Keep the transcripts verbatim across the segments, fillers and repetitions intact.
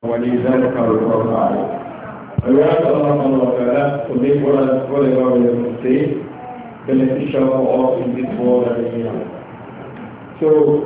ولذلك الله تعالى. And we ask Allah subhanahu wa ta'ala to make whatever we have to say beneficial for us in this world and in here. So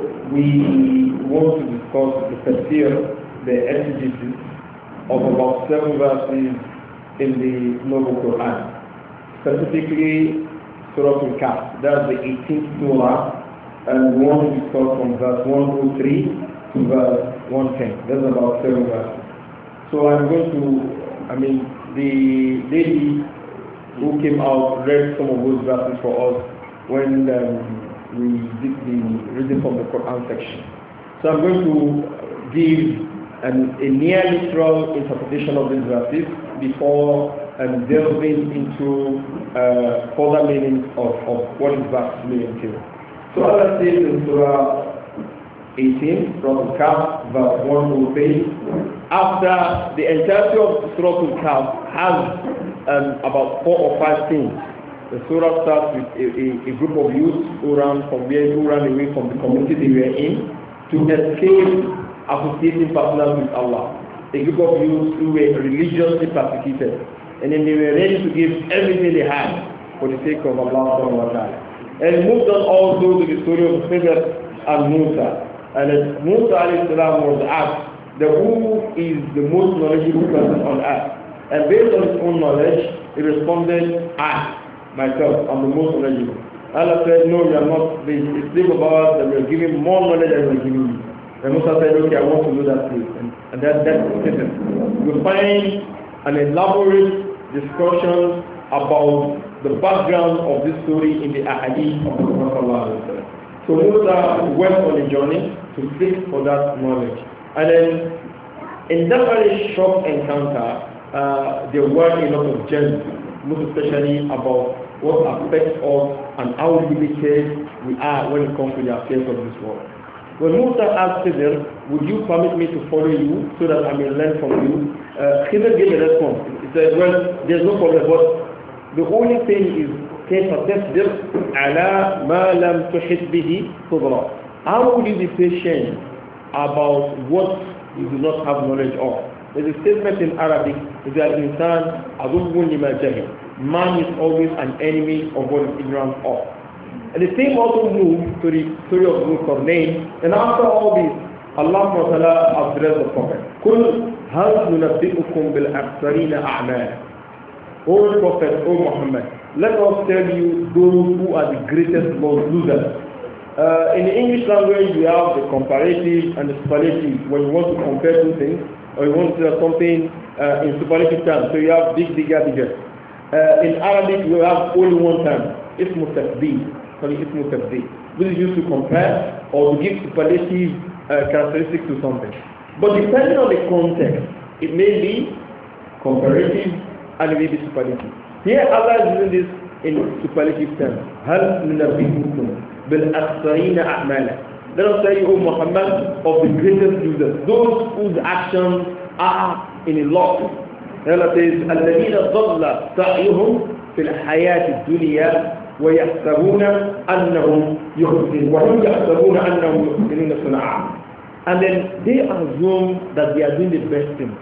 we want to discuss the tafsir, the exegesis of about seven verses in the Noble Quran. Specifically Surah Al-Kahf, that's the eighteenth surah, and we want to discuss from verse one oh three to verse one ten. That's about seven verses. So I'm going to, I mean, the lady who came out read some of those verses for us when um, we did the reading from the Quran section. So I'm going to give an, a near literal interpretation of these verses before um, delving into uh, further meanings of, of what these verses may entail. So Allah says in Surah eighteen, Surah Al-Kahf, verse one oh three, after the entirety of Surah Al-Kahf has um, about four or five things. The surah starts with a, a, a group of youths who ran from where who ran away from the community they were in to escape associating partners with Allah. A group of youths who were religiously persecuted, and then they were ready to give everything they had for the sake of Allah subhanahu wa ta'ala. And moved on also to the story of Khidr and Musa. And as Musa alayhi salam was asked the who is the most knowledgeable person on earth. And based on his own knowledge, he responded, I, myself, am the most knowledgeable. Allah said, no, you are not. It's a slave of ours that we are giving more knowledge than we are giving you. And Musa said, okay, I want to do that please. And, and that, that's it. We find an elaborate discussion about the background of this story in the ahadith of the Prophet. So Musa went on a journey to seek for that knowledge. And then in that very short encounter, uh, there were a lot of gems, most especially about what affects us and how limited we are when it comes to the affairs of this world. When Musa asked Khidr, would you permit me to follow you so that I may learn from you? Uh, Khidr gave a response. He said, well, there's no problem, but the only thing is, كيف تصبر على ما لم تحط به صبرا. How would you be patient about what you do not have knowledge of? There's a statement in Arabic that insan adubun lima jahil. Man is always an enemy of what is ignorant of. And the same also moved to the story of Zulqarnain. And after all this, Allah subhanahu wa ta'ala addressed the Prophet. Kul hal nunabbi'ukum bil akhsarina a'mal. O Prophet, O Muhammad, let us tell you those who are the greatest losers. Uh, in the English language, we have the comparative and the superlative when you want to compare two things, or you want to say something uh, in superlative terms. So you have big, bigger, bigger. Uh, in Arabic, you have only one term, ismu tafdeel. Sorry, ismu tafdeel. This is used to compare or to give superlative uh, characteristics to something. But depending on the context, it may be comparative and it may be superlative. Here, Allah is using this in superlative terms. هل ننبئكم بالأخسرين أعمالا. Let us tell you, O Muhammad, of the greatest losers, those whose actions are in a loss. Allah says, الذين ضل سعيهم في الحياة الدنيا ويحسبون أنهم يحسنون وهم يحسبون أنهم يحسنون صنعا. And then they assume that they are doing the best thing.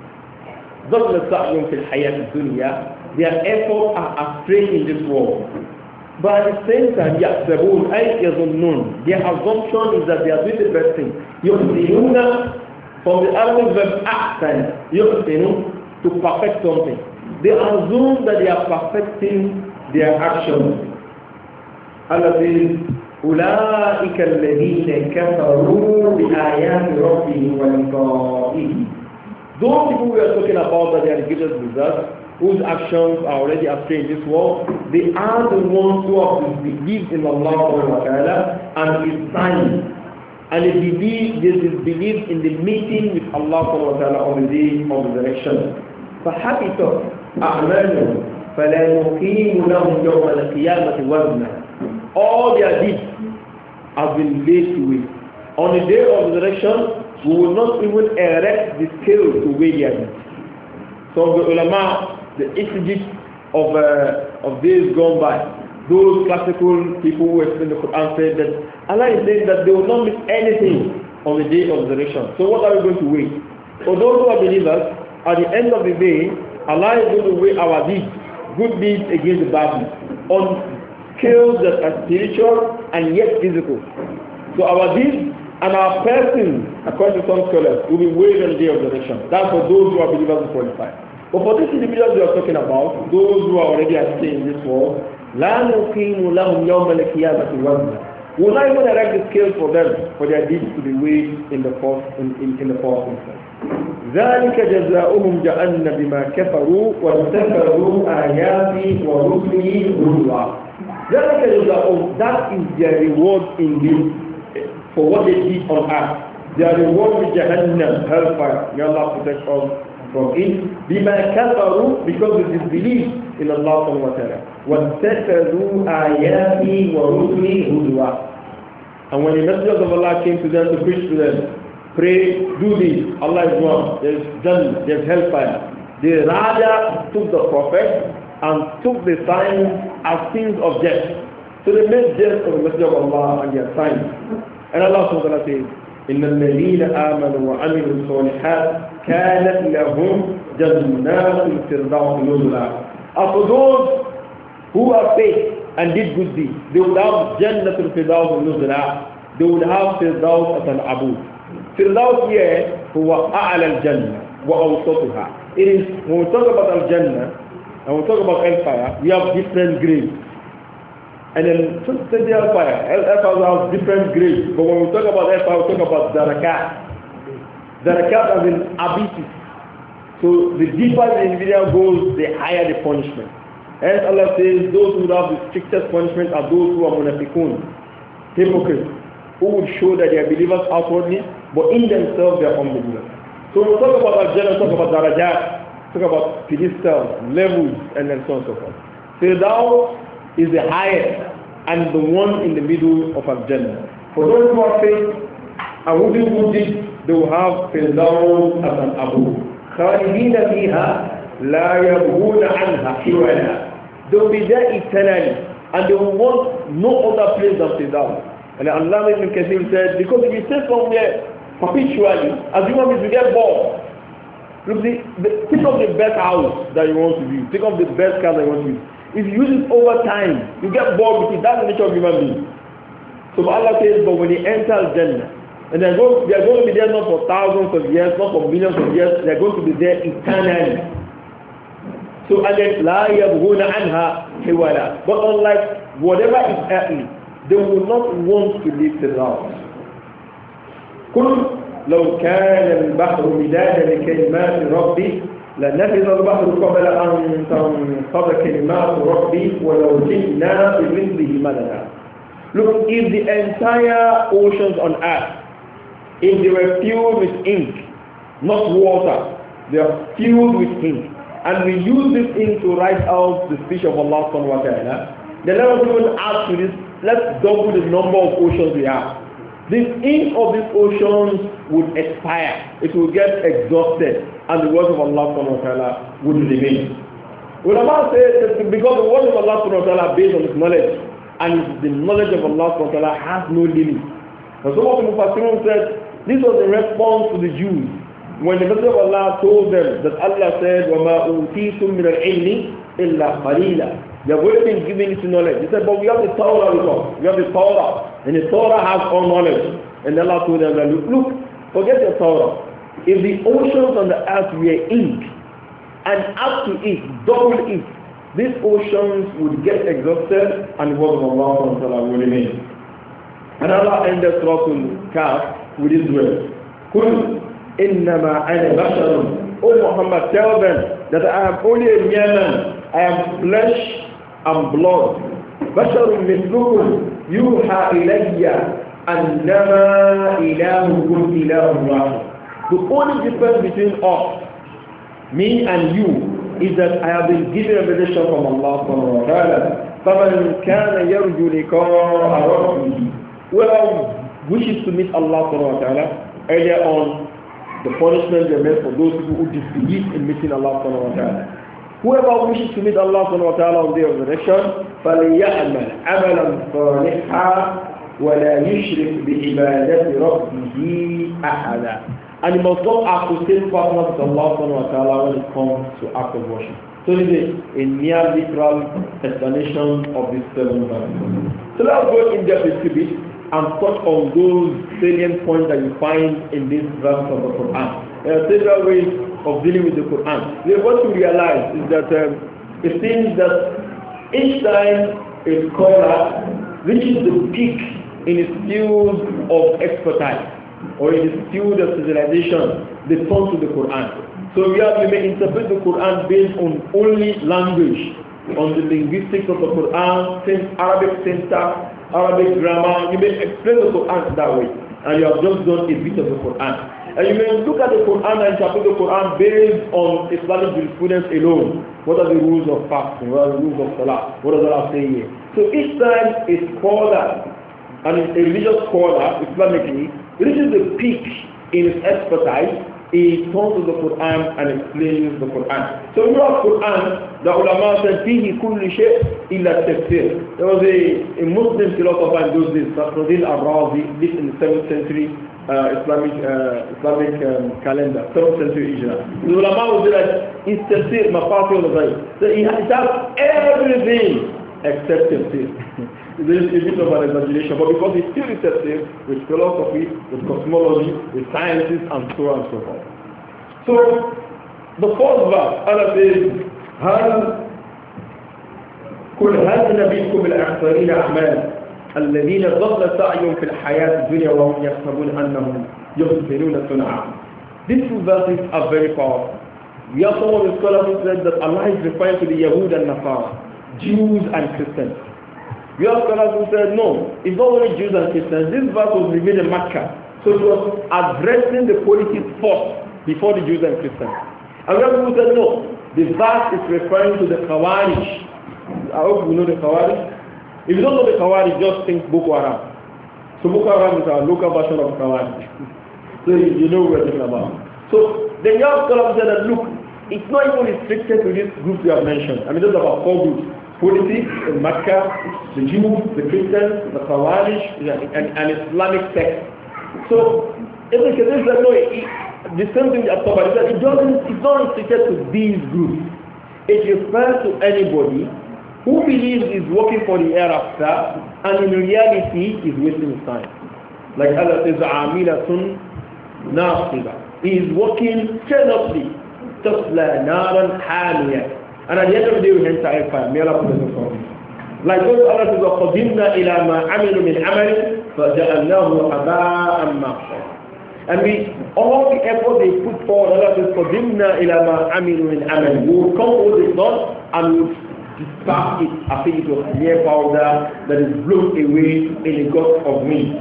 ضل سعيهم في الحياة الدنيا. Their efforts are astray in this world. But at the same time, يَحْسَبُونَ أَيْ يَظُنُّونَ. Their assumption is that they are doing the best thing. يُحْسِنُونَ from the Arabic verb أَحْسَنَ يُحْسِنُ to perfect something. They assume that they are perfecting their actions. Allah says, أُولَٰئِكَ الَّذِينَ كَفَرُوا بِآيَاتِ رَبِّهِمْ وَلِقَائِهِ. Those people we are talking about that they are the greatest losers, whose actions are already astray in this world, they are the ones who have believed in Allah subhanahu wa ta'ala and His signs. And they believe, they disbelieve in the meeting with Allah subhanahu wa ta'ala on the day of resurrection. فَحَبِطَ أَعْمَالُهُمْ فَلَا نُقِيمُ لَهُمْ يَوْمَ الْقِيَامَةِ وَزْنًا. All their deeds have been laid to waste. On the day of resurrection, we will not even erect the scale to weigh their deeds. So the ulama, the exegetes of uh, of days gone by, those classical people who explain the Quran said that Allah is saying that they will not miss anything on the day of resurrection. So what are we going to wait? For those who are believers, at the end of the day, Allah is going to weigh our deeds, good deeds against the bad deeds, on scales that are spiritual and yet physical. So our deeds and our person, according to some scholars, will be weighed on the day of resurrection. That's for those who are believers who qualify. But for these individuals we are talking about, those who are already at stay in this world, لا نقيم لهم يوم القيامة وزنا. We will not even erect the scales for them, for their deeds to be weighed in the first in, in, in the first instance. ذلك جزاؤهم جهنم بما كفروا واتخذوا آياتي ورسلي هزوا. ذلك جزاؤهم, that is their reward indeed for what they did on earth. Their reward is Jahannam, hellfire. May Allah protect us from it. بما كفروا, because of disbelief in Allah subhanahu wa ta'ala. واتخذوا آياتي ورسلي هزوا. And when the messengers of Allah came to them to preach to them, pray, do this, Allah is one, there is Jannah, there is hellfire. They rather took the prophet and took the signs as things of jest. So they made jest of the message of Allah and their signs. And Allah subhanahu wa ta'ala says, إِنَّ الَّذِينَ آمَنُوا وَعَمِلُوا الصَّالِحَاتِ كَانَتْ لَهُمْ جَنَّاتُ الْفِرْدَوْسِ نُزُلًا. As for those who are faith and did good deeds, they would have Jannat al-Firdaus nuzula. They would have Firdaus as an abud. Firdaus here, huwa a'la al-Jannah wa awsatuha. It is, when we talk about al-Jannah and we talk about hellfire, we have different grades. And then just say the hellfire, hellfire has different grades. But when we talk about hellfire, we talk about darakat. Darakat as in abysses. So the deeper the individual goes, the higher the punishment. Hence Allah says those who have the strictest punishment are those who are munafiqun, hypocrites, who would show that they are believers outwardly, but in themselves they are unbelievers. So when we talk about Al-Jannah, talk about darajat, talk about pedestals, levels, and then so on and so forth. Firdaus is the highest and the one in the middle of Al-Jannah. For those who are faith and who do good deeds, they will have Firdaus as an abu. خالدين فيها لا يبغون عنها حولا. They will be there eternally and they will want no other place than Firdaus. And Allah Ibn Kathir said, because if you stay somewhere perpetually, as human beings, you get bored. Look, the, the, think of the best house that you want to use. Think of the best car that you want to use. If you use it over time, you get bored with it. That's the nature of human beings. So Allah says, but when you enter Jannah, and they're going, they're going to be there not for thousands of years, not for millions of years, they're going to be there eternally. So, and then, لا يبغون عنها حولا. But unlike whatever is earthly, they will not want to leave the house. قل لو كان البحر مدادا لكلمات ربي لنفذ البحر قبل أن تنفذ كلمات ربي ولو جئنا بمثله مددا. Look, if the entire oceans on earth, if they were filled with ink, not water, they are filled with ink, and we use this ink to write out the speech of Allah subhanahu wa ta'ala, then let us even add to this, let's double the number of oceans we have. This ink of these oceans would expire, it will get exhausted, and the words of Allah subhanahu wa ta'ala would remain. Ulama say that because the words of Allah subhanahu wa ta'ala are based on His knowledge, and the knowledge of Allah subhanahu wa ta'ala has no limit. And some of the Mufassirun said, this was a response to the Jews when the Messenger of Allah told them that Allah said, وَمَا أُوتِيتُم مِّنَ الْعِلْمِ إِلَّا قَلِيلًا. They have already been given it to knowledge. He said, but we have the Torah with us. We have the Torah. And the Torah has all knowledge. And Allah told them, look, look, forget the Torah. If the oceans on the earth were ink, and add to it, double it, these oceans would get exhausted and the word of Allah will remain. And Allah ended Surah Al-Kahf with these words. Qul innama ana basharun. O Muhammad, tell them that I am only a mere man. I am flesh and blood. Basharun mithlukum yuha ilayya annama ilahukum ilahun wahid. The only difference between us, me and you, is that I have been given a revelation from Allah subhanahu wa ta'ala. فَمَنْ كَانَ يَرْجُو لِقَاءَ رَبِّهِ. Whoever wishes to meet Allah subhanahu wa ta'ala, earlier on, the punishment they made for those people who disbelieve in meeting Allah subhanahu wa ta'ala. Whoever wishes to meet Allah subhanahu wa ta'ala on the day of resurrection, فَلْيَعْمَلْ عَمَلًا صَالِحًا وَلَا يُشْرِكْ بِعِبَادَةِ رَبِّهِ أَحَدًا. And you must not associate partners with Allah subhanahu wa ta'ala when it comes to act of worship. So this is a near literal explanation of these seven verses. So let's go in depth a little bit and touch on those salient points that you find in this verse of the Quran. There are several ways of dealing with the Quran. What you realize is that um, it seems that each time a scholar reaches the peak in his field of expertise or in his field of civilization, they turn to the Quran. So we, have, we may interpret the Quran based on only language, on the linguistics of the Quran, Arabic syntax, Arabic grammar. You may explain the Quran that way, and you have just done a bit of the Quran. And you may look at the Quran and interpret the Quran based on Islamic jurisprudence alone. What are the rules of fasting? What are the rules of salah? What does Allah say here? So each time a scholar, and a religious scholar, Islamically, reaches the peak in his expertise, he turns to the Quran and explains the Quran. So in the Quran, the ulama said, فِيهِ كُلُّ شَيْءٍ إِلَّا التَّفْسِيرِ. There was a, a Muslim philosopher in those days, Fakhruddin al-Razi, lived in the seventh century uh, Islamic uh, Islamic um, calendar, seventh century Hijrah. The ulama would say that it's tafsir, mafati al-ghayb. So he has everything except tafsir. There is a bit of an exaggeration, but because it's still receptive with philosophy, with cosmology, with sciences, and so on and so forth. So, the first verse, Allah says, هل قل هل نبيكم بالأخسرين أعمال الذين ضل سعيهم في الحياة الدنيا وهم يحسبون أنهم يحسنون صنعا. These two verses are very powerful. We have some of the scholars who said that Allah is referring to the Yahud and Nasara, Jews and Christians. We have scholars who said, no, it's not only Jews and Christians. This verse was revealed in Makkah. So it was addressing the politics first before the Jews and Christians. And we have people who said, no, the verse is referring to the Khawarij. I hope you know the Khawarij. If you don't know the Khawarij, just think Boko Haram. So Boko Haram is our local version of Khawarij. So you know what we're talking about. So the young scholars said that, look, it's not even restricted to this group we have mentioned. I mean, there's about four groups. Politics in Makkah, the Jews, the Christians, the Khawarij, and, and Islamic sect. So, if the case is that no, it, the same thing that Tawbah said, it doesn't, it's not restricted to these groups. It refers to anybody who believes is working for the hereafter, and in reality is wasting his time. Like Allah says, "Amilatun nasiba." He is working strenuously, tasla naran hamiyah. And at the end of the day, we enter hellfire. May Allah put us from it. Like those Allah says, وَقَدِمْنَا إِلَى مَا عَمِلُوا مِنْ عَمَلٍ فَجَعَلْنَاهُ هَبَاءً مَّنثُورًا. And we, all the effort they put forward, Allah says, قَدِمْنَا إِلَى مَا عَمِلُوا مِنْ عَمَلٍ. We will come to what they've done and we will disperse it. I think it was mere powder that is blown away in a gust of wind.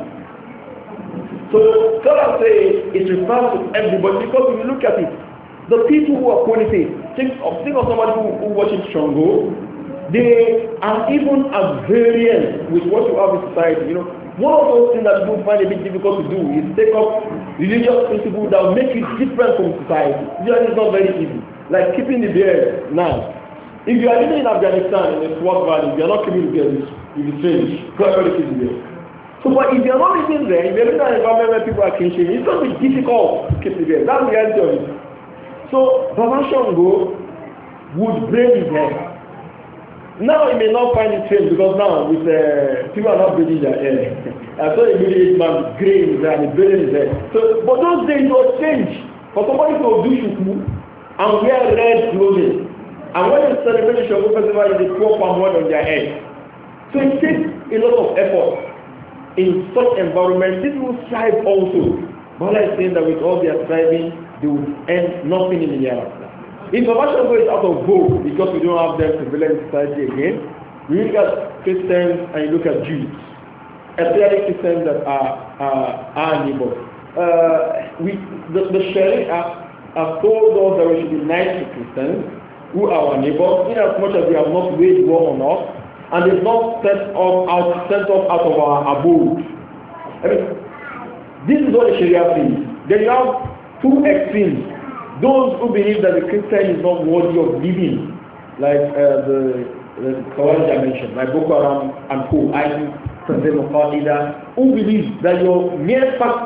So, scholars say it refers to everybody because if you look at it, the people who are polytheists, think of, think of somebody who, who watches Shango, they are even at variance with what you have in society. You know, one of those things that people find a bit difficult to do is take up religious principles that will make you different from society. Usually it's not very easy. Like keeping the beard now. If you are living in Afghanistan in a swamp valley, if you are not keeping the beard, you'll be strange. Everybody keeps the beard. So, but if you are not living there, if you are living in an environment where people are kinship, it's going to be difficult to keep the beard. That's the reality of it. So, Baba Shango would braid his hair. Now he may not find it strange because now with uh, people are not braiding their hair. I saw a middle-aged man with grey in his hair and he braided his hair. So, but those days it was strange for somebody to do shuku and wear red clothing. And when they celebrate the Shango festival, they pour palm oil on their head. So it takes a lot of effort in such environment. This will strive also. But I saying that with all their striving, they will end nothing in the hereafter. If Baba Shango is out of vogue because we don't have them prevalent in society again, we look at Christians and you look at Jews, especially Christians that are are our neighbors. Uh, we the, the Sharia have told us that we should be nice to Christians who are our neighbors, in as much as they have not waged war on us and they've not set us out sent us out of our abode. I mean, this is what the Sharia says. Then you have two extremes. Those who believe that the Christian is not worthy of living, like uh, the, the Khawarij I mentioned, like Boko Haram and Co. I S I S, Al-Qaeda, who believe that your mere fact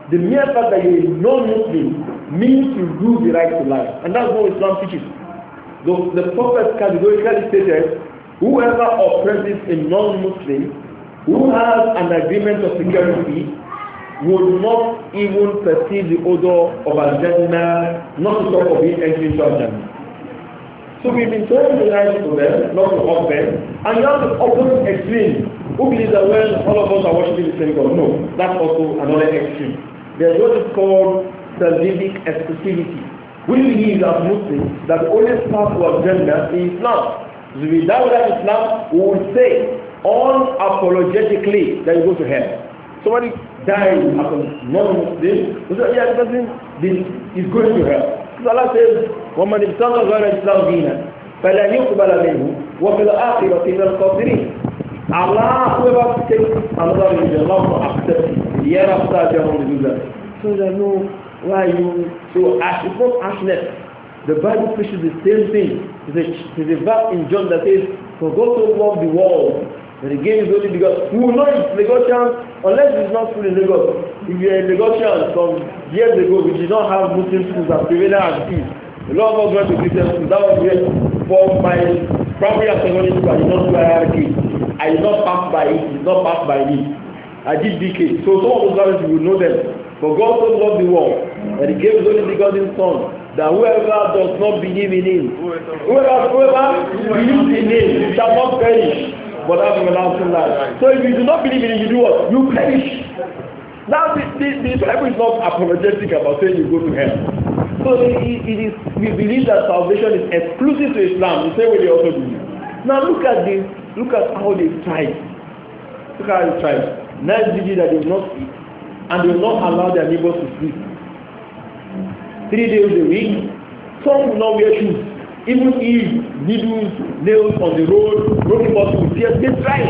The mere fact that you're a non-Muslim means you lose the right to life. And that's what Islam teaches. The, the Prophet categorically stated, whoever oppresses a non-Muslim who has an agreement of security would not even perceive the odor of Al-Jannah, not to talk of being entering into Al-Jannah. So we've been told to lie to them, not to hug them, and you have the opposite extreme. Who believes that when all of us are worshiping the same God? No, that's also another extreme. There's what is called salvific exclusivity. We believe as Muslims that the only path to Al-Jannah is Islam. So if we die without Islam, we will say unapologetically that you go to hell. Somebody dies as a non-Muslim, we say, yeah, the person is going to hell. So Allah says, وَمَنِ ابْتَغَى غَيْرَ الْإِسْلَامِ دِينًا فَلَنْ يُقْبَلَ مِنْهُ وَفِي الْآخِرَةِ مِنَ الْخَاسِرِينَ. Allah, whoever takes another religion, Allah will accept it. The year after, they will do that. So they know why you so ash. It's not ashness. The Bible preaches the same thing. There's a, there's a verse in John that says, "For God so loved the world that He gave His only begotten." Who will know it's Lagosian unless it's not full in Lagos. If you're a Lagosian some years ago, we did not have Muslim schools as prevalent as peace. A lot of us went to Christian schools. That was where for my primary and secondary school, I did not do hierarchy. I did not pass by it. It did not pass by me. I did B K. So some of those guys you will know them. For God so loved the world that He gave His only begotten Son, that whoever does not believe in Him, whoever, whoever believes in Him shall not perish, but have everlasting life. So if you do not believe in Him, you do what? You perish. Now the, the, the Bible is not apologetic about saying you go to hell. So it, it is. We believe that salvation is exclusive to Islam. The same way they also believe. Now look at this. Look at how they tried. Look at how they tried. Nice vigil that they will not eat, and they will not allow their neighbors to sleep. Three days a week. Some will not wear shoes. Even if needles, nails on the road, broken bottles, they try.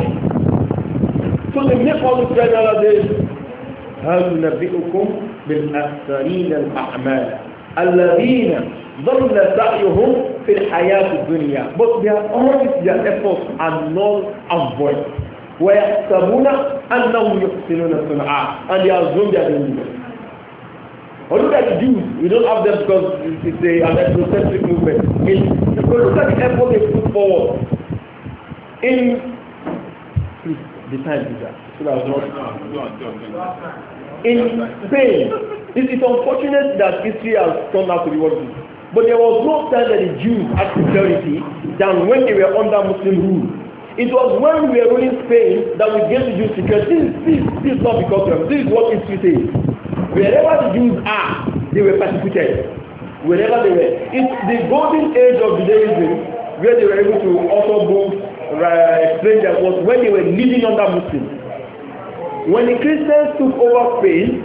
So they make all the try nowadays. هل نبئكم بالأخسرين الأعمال الذين ضل سعيهم في الحياة الدنيا, but their always their efforts are null and void. ويحسبون أنهم يحسنون صنعا, and they assume they are doing it. Or look at the Jews. We don't have them because it's a, an ethnocentric movement. It's, because look at the effort they put forward. In please, the time is that. So that was not. In Spain, it is unfortunate that history has turned out to be what it is. But there was no time that the Jews had security than when they were under Muslim rule. It was when we were ruling Spain that we gave the Jews security. This, this, this is not because of this is what history says. Wherever the Jews are, they were persecuted. Wherever they were. It's the golden age of Judaism where they were able to author books, uh, explain that was when they were living under Muslims. When the Christians took over Spain,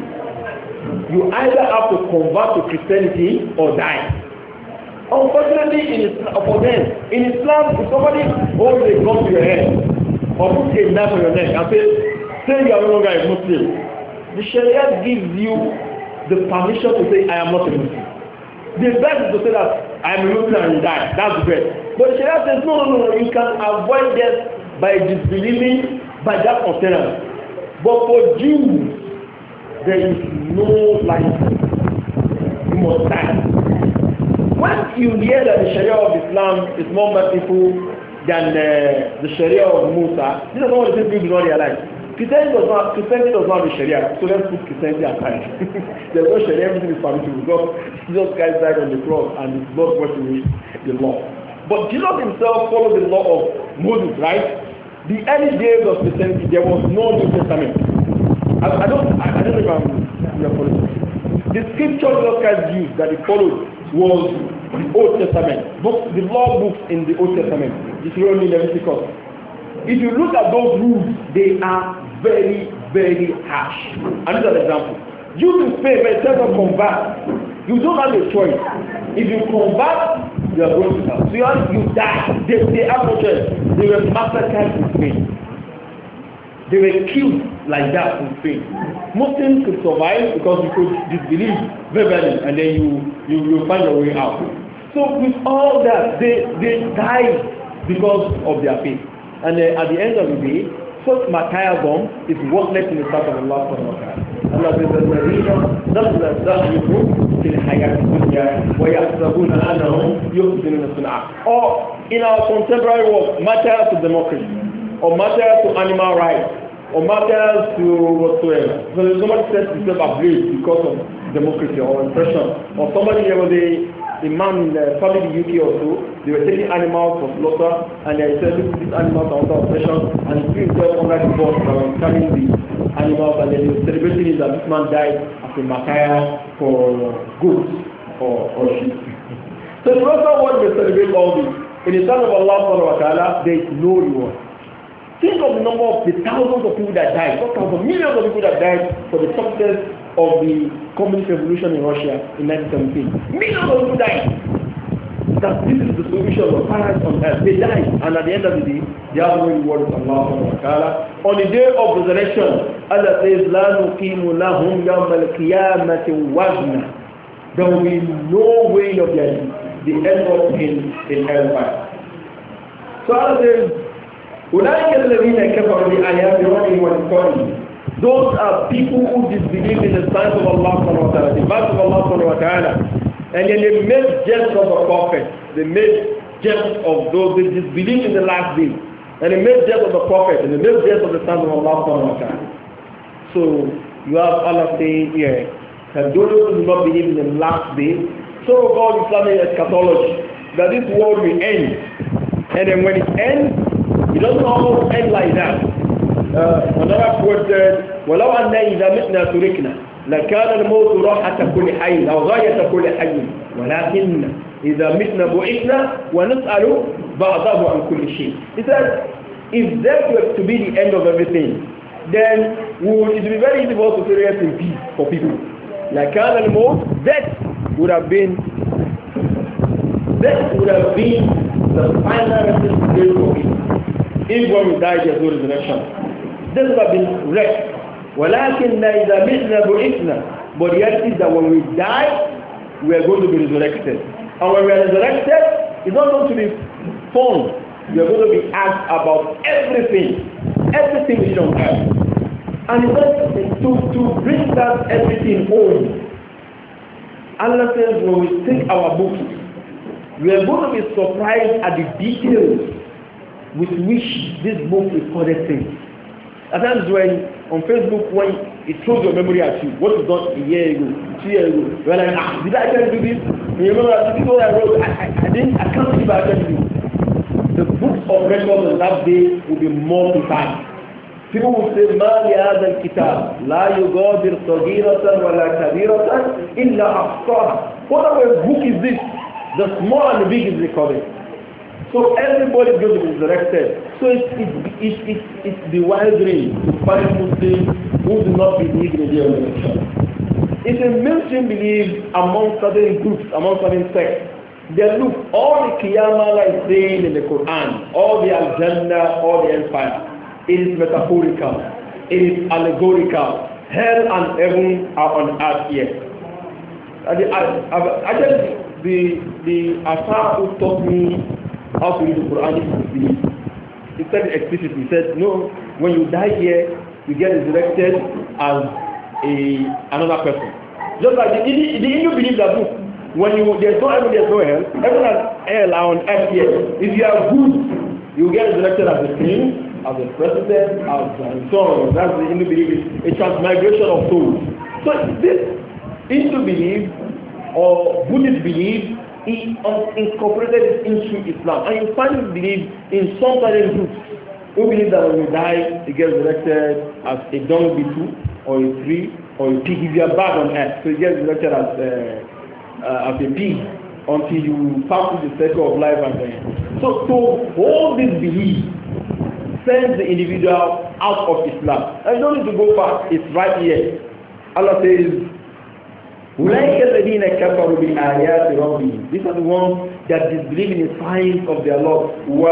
you either have to convert to Christianity or die. Unfortunately, in Islam, for them, in Islam, if somebody holds a gun to your head or puts a knife on your neck and says, say you are no longer a Muslim, the Sharia gives you the permission to say, I am not a Muslim. The best is to say that I am a Muslim and you die. That's the best. But the Sharia says, no, no, no, you can avoid death by disbelieving by that container. But for Jews, there is no life. You must die. When you hear that the Sharia of Islam is more merciful than uh, the Sharia of Musa, these are some of the things people do not realize. Christianity does not, Christianity does not have the Sharia, so let's put Christianity aside. There's no Sharia, everything is permissible because Jesus Christ died on the cross and his blood washed away the law. But Jesus himself followed the law of Moses, right? The early days of Christianity, there was no New Testament. I, I don't, I, I don't know if I'm, I'm following. The scripture Jesus Christ used that he followed was the Old Testament, books, the law books in the Old Testament, Deuteronomy, Leviticus. If you look at those rules, they are very, very harsh. And this is an example. You in Spain, when it says of convert, you don't have a choice. If you convert, you are going to hell. So you, are, you die. They, they have no choice. They were massacred in Spain. They were killed like that in Spain. Muslims could survive because you could disbelieve verbally and then you, you, you find your way out. So with all that, they, they died because of their faith. And uh, at the end of the day, such martyrdom is worthless in the sight of Allah subhanahu wa ta'ala. Allah says, الَّذِينَ ضَلَّ سَعْيُهُمْ فِي الْحَيَاةِ الدُّنْيَا وَيَحْسَبُونَ أَنَّهُمْ يُحْسِنُونَ صُنْعًا. Or in our contemporary work, matters to democracy, or matters to animal rights, or matters to whatsoever. So there's somebody sets himself ablaze because of democracy or oppression, or somebody there was a, a man in the probably the U K or so, they were taking animals for slaughter, and they said these animals are under oppression, and he threw himself under the box and was carrying the animals, and then they were celebrating it that this man died as a martyr for goats or, or sheep. So the Prophet wanted to celebrate all this. In the time of Allah subhanahu wa ta'ala, there is no reward. Think of the number of the thousands of people that died, not thousands, millions of people that died for the success of the communist revolution in Russia in nineteen seventeen. Millions of people died. That this is the solution of paradise on earth. They died, and at the end of the day, they have no reward with Allah subhanahu wa ta'ala. On the day of resurrection, Allah says, "La nuqimu lahum yawm al-qiyamati wazna." There will be no way of their the end of in in hellfire. So Allah says, أولئك الذين كفروا بآيات ربهم ولقائه. Those are people who disbelieve in the signs of Allah subhanahu wa ta'ala, the verse of Allah subhanahu wa ta'ala, and then they made jest of the prophet. They made jest of those they disbelieve in the last day, and they made jest of the prophet, and they made jest of the signs of Allah subhanahu wa ta'ala. So you have Allah saying here that those who do not believe in the last day, so called Islamic eschatology, that this world will end, and then when it ends, it doesn't almost end like that. Uh, another quote said, وَلَوْ أَنَّا إِذَا مِتْنَا تُرِكْنَا لَكَانَ الْمَوْتُ رَاحَةَ كُلِّ حَيٍّ أَوْ غَايَةَ كُلِّ حَيٍّ وَلَكِنَّ إِذَا مِتْنَا بُعِثْنَا وَنَسْأَلُ بَعْضَهُ عَنْ كُلِّ شَيْءٍ. He said, if that were to be the end of everything, then we would, it would be very easy for us to say rest in peace for people. لَكَانَ الْمَوْتُ, death would have been, death would have been the final resting place for people. If when we die, there's no resurrection. This would have been wrecked. وَلَكِنَّ إِذَا مِتْنَا بُعِثْنَا. But yet is that when we die, we are going to be resurrected. And when we are resurrected, it's not going to be fun. We are going to be asked about everything. Everything we did on earth. And it's not to, to bring that everything home. Allah says when we take our books, we are going to be surprised at the details with which this book recorded things. At times when on Facebook, when it throws your memory at you, what was done a year ago, two years ago, you're like, ah, did I actually do this? And you remember that this is what I wrote, I, I, I didn't, I can't believe I actually did. The books of records on that day will be multiplied. People will say, ما لهذا الكتاب لا يغادر صغيرة ولا كبيرة إلا أحصاها. What kind of book is this? The small and the big is recorded. So everybody is going to be resurrected. So it's, it's, it's, it's, it's the bewildering to find Muslims who do not believe in the day of resurrection. It's a mainstream belief among certain groups, among certain sects. They look, all the Qiyamah is saying in the Quran, all the Al-Jannah, all the Empire, it is metaphorical, it is allegorical. Hell and heaven are on earth here. And the, I, I, actually, the, the Asar who taught me how to read the Quran is he said it explicitly. He said, no, when you die here, you get resurrected as a another person. Just like the, the, the Hindu believe that look, when you there's no heaven, there's no hell. Heaven and hell are on earth here. If you are good, you get resurrected as a king, as a president, as and so on. That's the Hindu belief, a transmigration of souls. So this Hindu belief or Buddhist belief is incorporated into Islam, and you find this belief in some certain groups who believe that when you die, you get resurrected as a dung beetle or a tree or a pig. If you are bad on earth, so you get resurrected as a, uh, as a pig until you pass through the circle of life. And uh, so, so all this belief sends the individual out of Islam. And you don't need to go far; it's right here. Allah says, أولئك الذين كفروا بآيات ربهم. These are the ones that disbelieve in the signs of their Lord.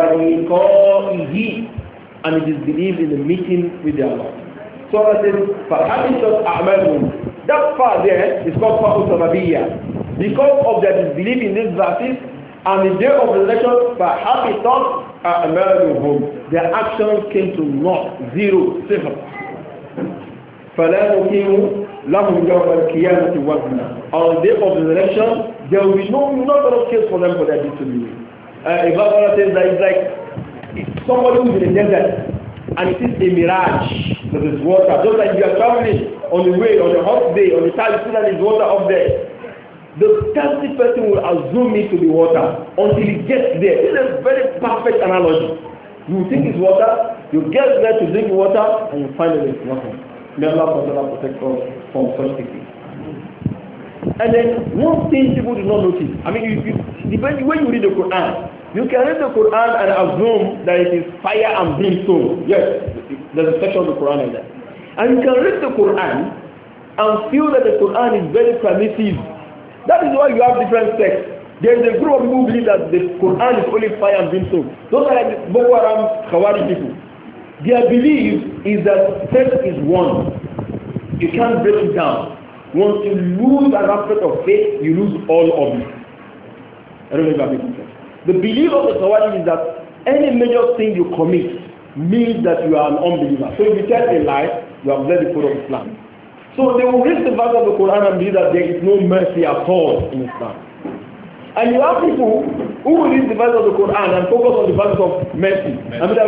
وَلِقَائِهِ. And it disbelieve in the meeting with their Lord. So Allah says, فَحَبِطَتْ أَعْمَالُهُمْ. That part there is called Fa'u Sababiyya. Because of their disbelief in these verses, and the day of resurrection, فَحَبِطَتْ أَعْمَالُهُمْ. Their actions came to naught, zero, zero. فَلَا نُقِيمُ لَهُمْ يَوْمَ الْقِيَامَةِ وَزْنًا. On the day of the resurrection, there will be no not a lot of case for them for their disobedience. Uh, if Allah says that it's like somebody who's in the desert and it is a mirage, there is water. Just like you are traveling on the way, on a hot day, on the side, you see that there is water up there. The thirsty person will assume it to be water until he gets there. This is a very perfect analogy. You think it's water, you get there to drink water, and you find that it's nothing. May Allah protect us from such things. And then one thing people do not notice, I mean, you, you, depending when you read the Quran, you can read the Quran and assume that it is fire and brimstone. Yes, there's a section of the Quran like that. And you can read the Quran and feel that the Quran is very permissive. That is why you have different sects. There is a group of people who believe that the Quran is only fire and brimstone. Those are like the Boko Haram Khawari people. Their belief is that faith is one. You can't break it down. Once you lose an aspect of faith, you lose all of it. I don't know if that makes sense. The belief of the Khawari is that any major thing you commit means that you are an unbeliever. So if you tell a lie, you have led the code of Islam. So they will read the verse of the Quran and believe that there is no mercy at all in Islam. And you have people who will read the verse of the Quran and focus on the verse of mercy. I mean,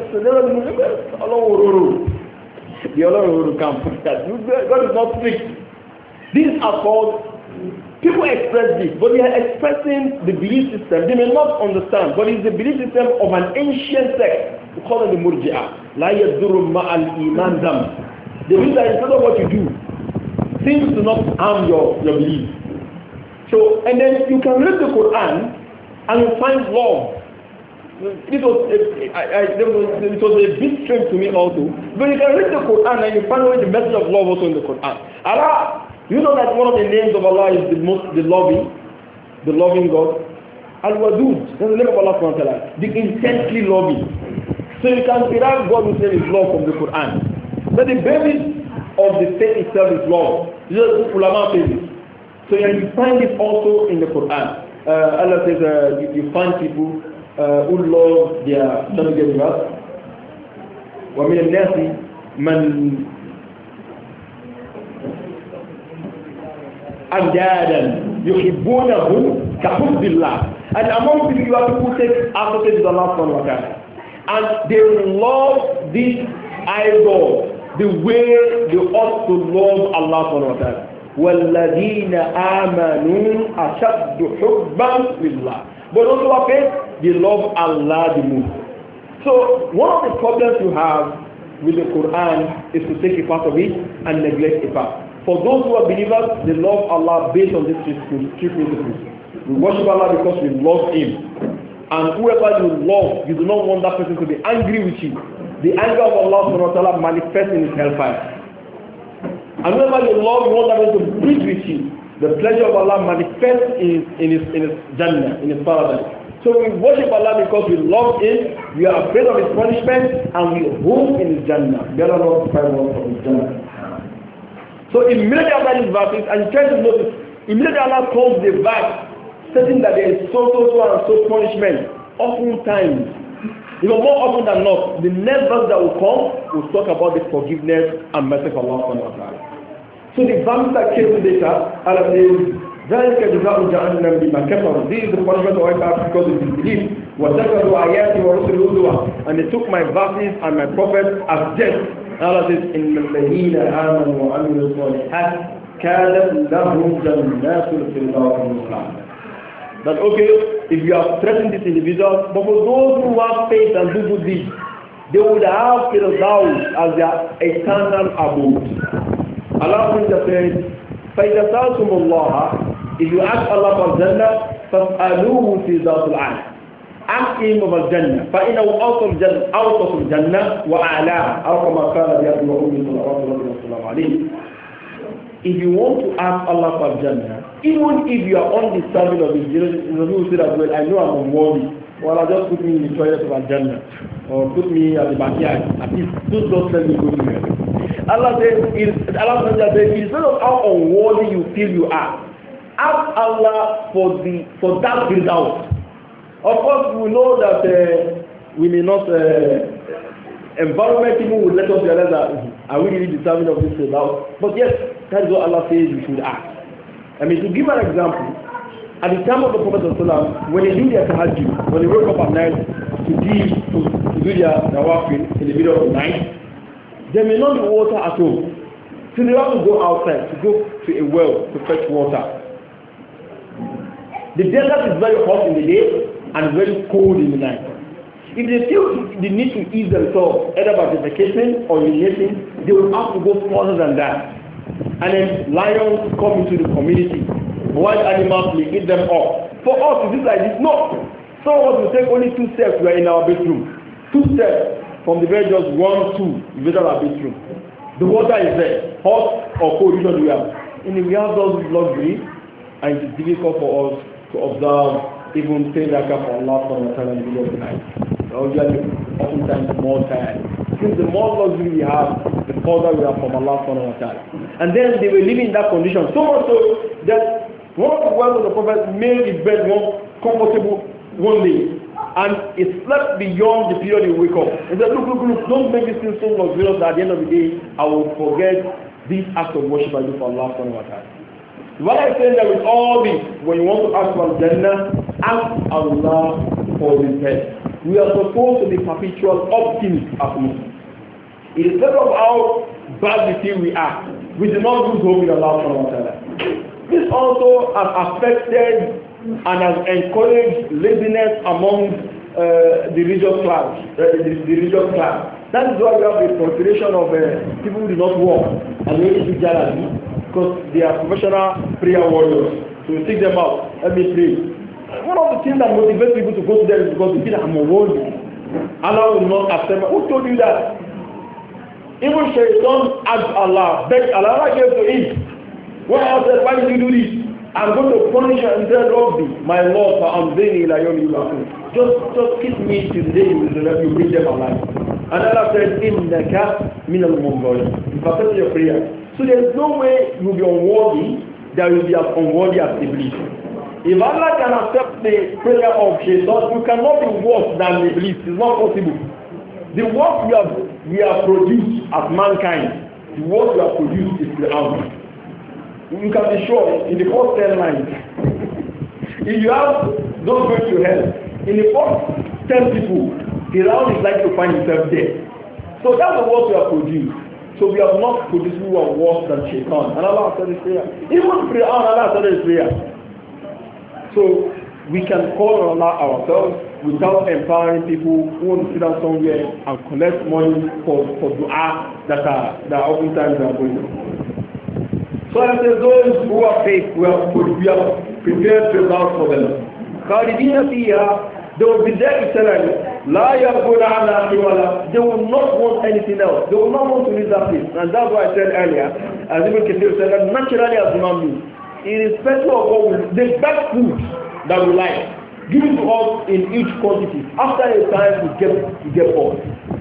God is not strict. These are called, people express this, but they are expressing the belief system. They may not understand, but it's the belief system of an ancient sect. We call them the Murji'ah. La yadurru ma'al iman dam. They believe that instead of what you do, things do not harm your, your belief. So, and then you can read the Quran and you find love. It was, a, I, I, it was a bit strange to me also. But you can read the Quran and you find the message of love also in the Quran. Allah, you know that one of the names of Allah is the most, the loving, the loving God. Al-Wadud, that's the name of Allah subhanahu wa ta'ala, the intensely loving. So you can derive God who says his love from the Quran. But the basis of the faith itself is love. Just ulama says it. So you find it also in the Quran. Uh, Allah says uh, you, you find people uh, who love their family members. وَمِنَ النَّاسِ مَنْ أَنْدَادًا يُحِبُّونَهُ كَحُبِّ اللَّهِ. And among people you have people who take associated with Allah subhanahu wa ta'ala. And they love this idol the way they ought to love Allah subhanahu wa ta'ala. وَالَّذِينَ آمَنُوا أَشَدُّ حُبًّا لِلَّهِ. But also of faith, they love Allah the most. So one of the problems you have with the Quran is to take a part of it and neglect a part. For those who are believers, they love Allah based on these three principles. We worship Allah because we love Him. And whoever you love, you do not want that person to be angry with you. The anger of Allah subhanahu wa ta'ala manifests in his hellfire. And whenever you love, you want that person to breathe with you. The pleasure of Allah manifests in, in, his, in his Jannah, in his paradise. So we worship Allah because we love Him, we are afraid of His punishment, and we hope in His Jannah. May Allah not deprive us of His Jannah. So immediately after these verses, and you try to notice, immediately Allah calls the verse, stating that there is so, so, so, and so punishment. Oftentimes, even more often than not, the next verse that will come will talk about the forgiveness and mercy of Allah subhanahu wa ta'ala. So the verse that came later, Allah says, ذلك جزاء جهنم بما كفروا. This is the punishment of Allah because of disbelief. وَاتَّخَذُوا آيَاتِي وَرُسُلِي هُزُوًا. And they took my verses and my prophets as jest. Allah says, إِنَّ الَّذِينَ آمَنُوا وَعَمِلُوا الصَّالِحَاتِ كَانَتْ لَهُمْ جَنَّاتُ الْفِرْدَوْسِ نُزُلًا. That okay, if you have threatened this individual, but for those who have faith and do good deeds, they would have Firdaus as their eternal abode. Allah says, فَإِذَا سَأَلْتُمُ اللَّهَ, if you ask Allah for Jannah, فَاسْأَلُوهُ فِي ذَاتِ الْعَالِ. Ask Him of Jannah. فَإِنَّهُ أَوْصَفُ الْجَنَّةِ أَوْصَفُ الْجَنَّةِ وَأَعْلَاهَا أَوْ كَمَا قَالَ بِأَبِي وَأُمِّي صَلَوَاتُ رَبِّي وَسَلَامُ عَلَيْهِ. If you want to ask Allah for Jannah, even if you are undeserving of it, you know, some people say that, well, I know I'm unworthy. Well, I'll just put me in the toilet of Jannah, or put me at the backyard. At least, those don't let me go to heaven. Allah says, Allah says, instead of how unworthy you feel you are, ask Allah for the for that build out. Of course, we know that uh, we may not, uh, environment people will let us realize that are we really deserving of this without? But yes, that is what Allah says we should ask. I mean, to give an example, at the time of the Prophet ﷺ, when they do their tahajjud, when they wake up at night to give, to, to do their nawafil in the middle of the night, there may not be water at home. So they have to go outside, to go to a well to fetch water. The desert is very hot in the day and very cold in the night. If they feel the need to ease themselves, either by defecating or urinating, they will have to go further than that. And then lions come into the community. Wild animals will eat them up. For us, it is like this. No. Some of us will take only two steps. We are in our bedroom. Two steps from the bed, just one, two. We enter our bedroom. The water is there. Hot or cold, you don't do have. And we have those luxury, and it is difficult for us to observe even pay rakah for Allah subhanahu wa ta'ala in the middle of the night. We are oftentimes more tired. Since the more luxury we have, the further we are from Allah subhanahu wa ta'ala. And then they were living in that condition. So much so that one of the words of the Prophet made his bed more comfortable one day. And it slept beyond the period he wake up. He said, look, look, look, don't make this thing so luxurious that at the end of the day, I will forget this act of worship I do for Allah subhanahu wa ta'ala. What I say that with all this, when you want to ask for Jannah, ask Allah for the best. We are supposed to be perpetual optimists as Muslims. Instead of how bad we feel we are, we do not lose hope in Allah subhanahu wa ta'ala. This also has affected and has encouraged laziness among uh, the religious class. Uh, the, the religious class. That is why we have a consideration of uh, people who do not work and they do jalabi because they are professional prayer warriors. So we take them out. Let me pray. One of the things that motivates people to go to them is because they feel that I'm unworthy. Allah will not accept me. Who told you that? Even Shaitan asked Allah, begged Allah, Allah gave to him. When Allah said, why did you do this? I'm going to punish you and tell Rabbi, my Lord, for I'm saying just just keep me till the day you will you bring them alive. And Allah said, Innaka min al-munzarin. You accept your prayer. So there's no way you will be unworthy that you will be as unworthy as Iblis. If Allah can accept the prayer of Shaitan, you cannot be worse than Iblis. It's not possible. The work we have we have produced as mankind, the work we have produced is the outcome. You can be sure in the first ten lines, if you have those going to hell, in the first ten people, the round is likely to find himself dead. So that's the work we have produced. So we have not produced who are worse than Shaitan. And Allah said his prayer. Even prayer, Allah said his prayer. So we can call on Allah ourselves without empowering people who want to sit down somewhere and collect money for, for dua that are, that are oftentimes are going on. So I say those who are faith, we are, we are prepared to allow for them. خالدين فيها, they will be there eternally. لا يبغون عنها حولا, they will not want anything else. They will not want to leave that place. And that's why I said earlier, as Ibn Kathir said, that naturally as human beings, irrespective of what we, the best food that we like, give it to us in each quantity. After a time, we get we get bored.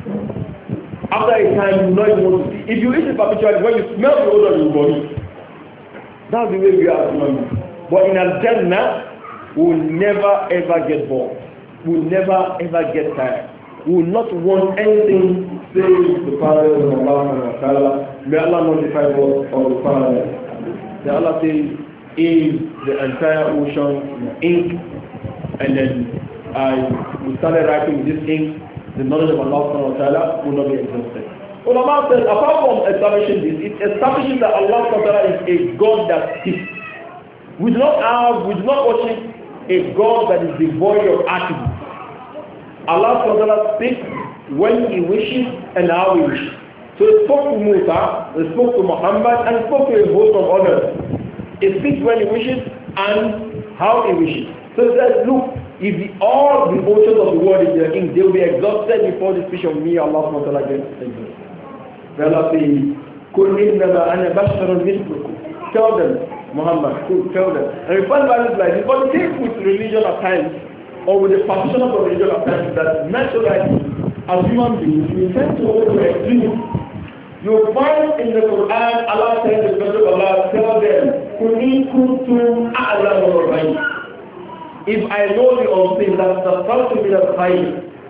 After a time, you know you want to see. If you eat it perpetually, when you smell the odor, you will vomit. That's the way we are human beings. But in Al-Jannah, we will never ever get bored. We will never ever get tired. We will not want anything save the paradise of Allah subhanahu wa ta'ala. May Allah notify us of the paradise. May Allah say, is the entire ocean ink, and then I we started writing with this ink, the knowledge of Allah subhanahu wa ta'ala will not be exhausted. Ulama says, apart from establishing this, it establishes that Allah subhanahu wa ta'ala is a God that speaks. We do not have, we do not worship a God that is devoid of attributes. Allah subhanahu wa ta'ala speaks when He wishes and how He wishes. So He spoke to Musa, He spoke to Muhammad, and He spoke to a host of others. He speaks when He wishes and how He wishes. So He says, look, if the, all the oceans of the world is their ink, they will be exhausted before the speech of me, Allah subhanahu wa ta'ala gets exhausted. Allah says, Kul innama ana basharun mithlukum. Tell them, Muhammad, tell them. And we find values like this, but the thing with religion at times, or with the partition of religion at times, that naturally, as human beings, we tend to go to extremes. You will find in the Quran, Allah says, the Prophet of Allah, tell them, Kul in kuntum a'lamu al-ghayb. If I know the unseen, that's the first to be the khayr.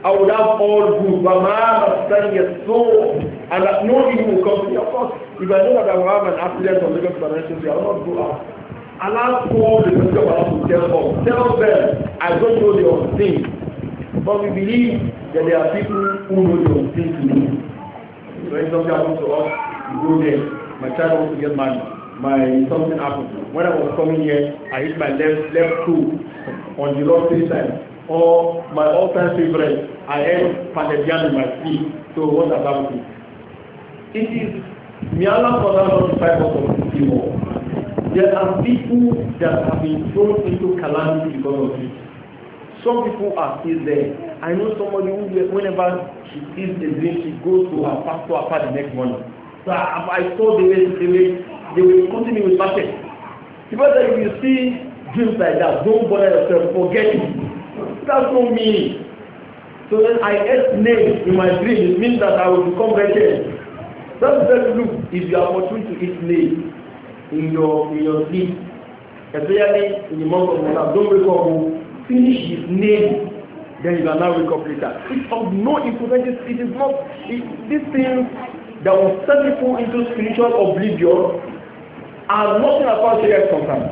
I would have all good, but my son is so, and that no evil will come to me. Of course, if I know that I will have an accident on Lagos Financial, I will not go out. Allah told the Messenger of Allah to tell us, tell them, I don't know the unseen. But we believe that there are people who know the unseen to me. So when something happens to us, we go there. My child wants to get married. My something happened. When I was coming here, I hit my left left toe on the road three times. Or my all-time favorite, I had Pandedian in my feet. So what has happened? It is may Allah for us not fight us of evil. There are people that have been thrown into calamity because of it. Some people are still there. I know somebody who, whenever she sees a dream, she goes to her pastor after the next morning. So I, I saw the way they will, they will continue with market. People say if you see dreams like that, don't bother yourself, forget it. That's not me. So then I ate names in my dream. It means that I will become wretched. That's very look. If you are opportunity to eat names in your in your sleep, especially in the month of Ramadan, don't wake up. Finish his name, then you can now wake up later. It's of no importance. It is not it, these things that will send people into spiritual oblivion are nothing as far as Sharia is concerned.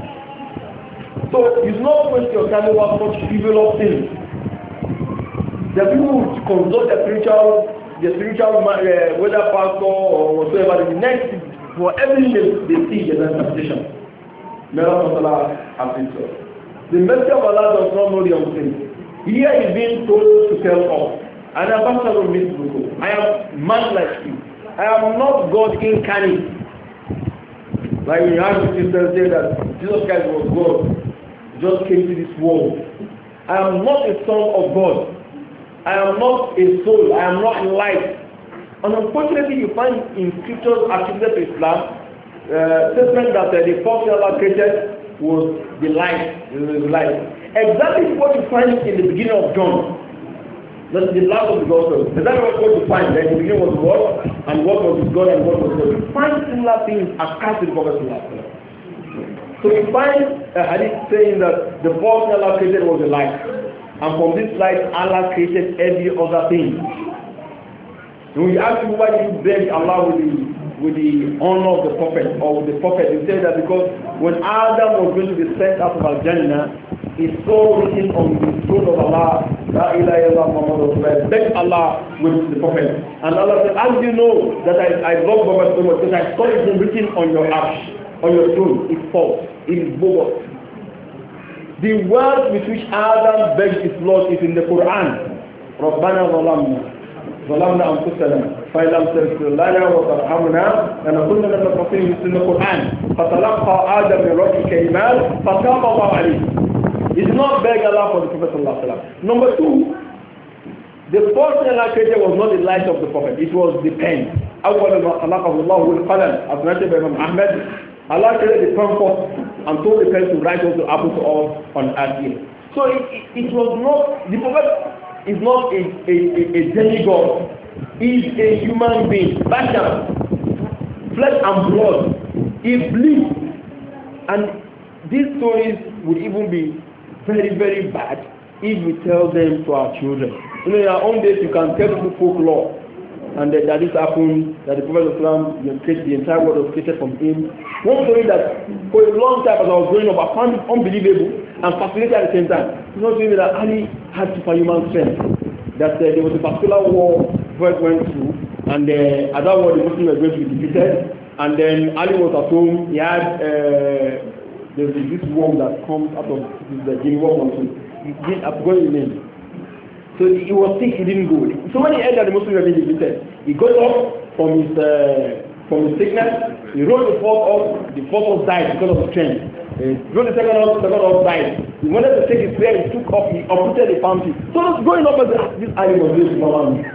So you do not waste your time over such trivial things. The people who consult the spiritual, the spiritual uh, whether pastor or whatever, the next for everything they, they see is an interpretation. May Allah have it so. The Messenger of Allah does not know the unseen. Here is being told to tell us, and ambassador Misbuko, I am man like you. I am not God incarnate. Like when you have the sisters say that Jesus Christ was God, just came to this world. I am not a son of God. I am not a soul. I am not light. And unfortunately, you find in scriptures attributed to Islam, uh, statement that uh, the first Allah created was the light, the light. Exactly what you find in the beginning of John. That's the last of the gospel. Exactly what you find. That in the beginning was God, and what was God, and what was God. You find similar things attached to the Prophet. So you find a hadith saying that the first Allah created was the light, and from this light Allah created every other thing. When you ask people why you beg Allah with the with the honor of the prophet or with the prophet, he said that because when Adam was going to be sent out of Al-Jannah, he saw written on the throne of Allah, La ilaha illallah Muhammad Rasulullah, beg Allah with the prophet. And Allah said, how do you know that I, I love Muhammad so much? Because I saw it written on your arch, on your throne. It's false. It is bogus. The word with which Adam begged his Lord is in the Quran. رَبَّنَا ظَلَمْنَا ظلمنا أنفسنا فإن لم تغفر لنا وترحمنا لنكن من الخاسرين في القرآن فتلقى آدم من ربه كلمات فتاب الله عليه. He did not beg Allah for the Prophet sallallahu alaihi wasallam. Number two, the first thing Allah created was not the light of the Prophet. It was the pen. أول ما خلقه الله والقلم. As mentioned by Imam Ahmed, Allah created the pen first and told the pen to write what will happen to us on earth here. So it, it, it was not the Prophet. Is not a, a, a, a demigod. He is a human being, bashar, flesh and blood. He bleeds. And these stories would even be very, very bad if we tell them to our children. You know, in our own days, you can tell people folklore, and that, that this happened, that the Prophet of Islam, the entire world was created from him. One story that for a long time as I was growing up, I found it unbelievable and fascinating at the same time. It's not saying that Ali had superhuman strength. That uh, there was a particular war Prophet went through, and uh, at that war the Muslims were going to be defeated, and then Ali was at home. He had uh, there's this worm that comes out of the gene worm also. He didn't have got his name. So he was sick. He didn't go. So when he heard that the Muslims were being defeated, he got up from his uh, from his sickness. He rode the fourth up. The fourth horse died because of the strength. He rode the second horse. The second horse died. He wanted to take his prayer. He took off. He uprooted the palm tree. So it's going up and said, this animal was doing for me.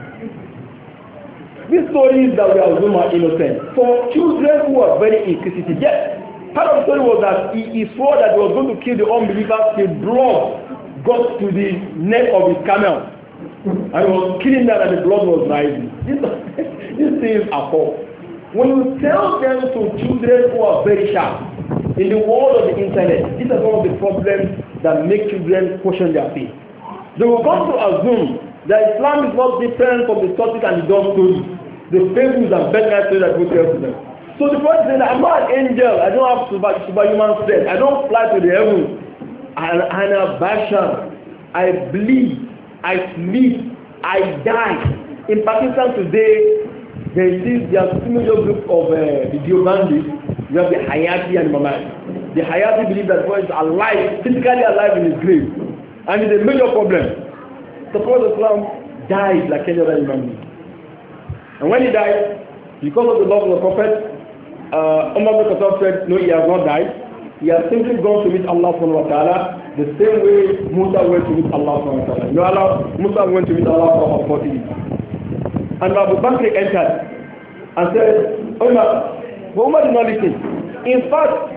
These stories that we assume are innocent. For children who are very inquisitive, yes. Part of the story was that he, he swore that he was going to kill the unbelievers till blood got to the neck of his camel. And he was killing that and the blood was rising. These, these things are false. When you tell them to children who are very sharp, in the world of the internet, these are some of the problems that make children question their faith. They will come to assume That Islam is not different from the Socrates and the dog story, the fables and bedtime stories that people tell to them. So the Prophet said, I'm not an angel. I don't have super, superhuman strength. I don't fly to the heavens. And I'm a bashar. I bleed. I sleep. I die. In Pakistan today, there is there are similar group of uh, video bandits. You have the Hayati and Mamad. The Hayati believe that God is alive, physically alive in his grave. And it's a major problem. The Prophet Islam died like any other human being. And when he died, because of the love of the Prophet, Uh, Umar bin Khattab said, no, he has not died. He has simply gone to meet Allah subhanahu wa ta'ala the same way Musa went to meet Allah subhanahu wa ta'ala. You know, Allah, Musa went to meet Allah for forty years. And Abu Bakr entered and said, Umar, but Umar did not listen. In fact,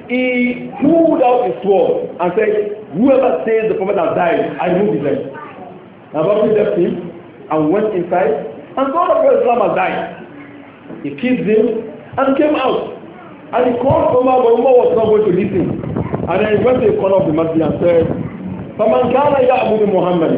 he pulled out his sword and said, whoever says the Prophet has died, I remove his head. Abu Bakr left him and went inside and saw the Prophet Islam has died. He kissed him and came out. And he called Umar, but Umar was not going to listen. And then he went to the corner of the masjid and said, فَمَنْ كَانَ يَعْبُدُ مُحَمَّدٍ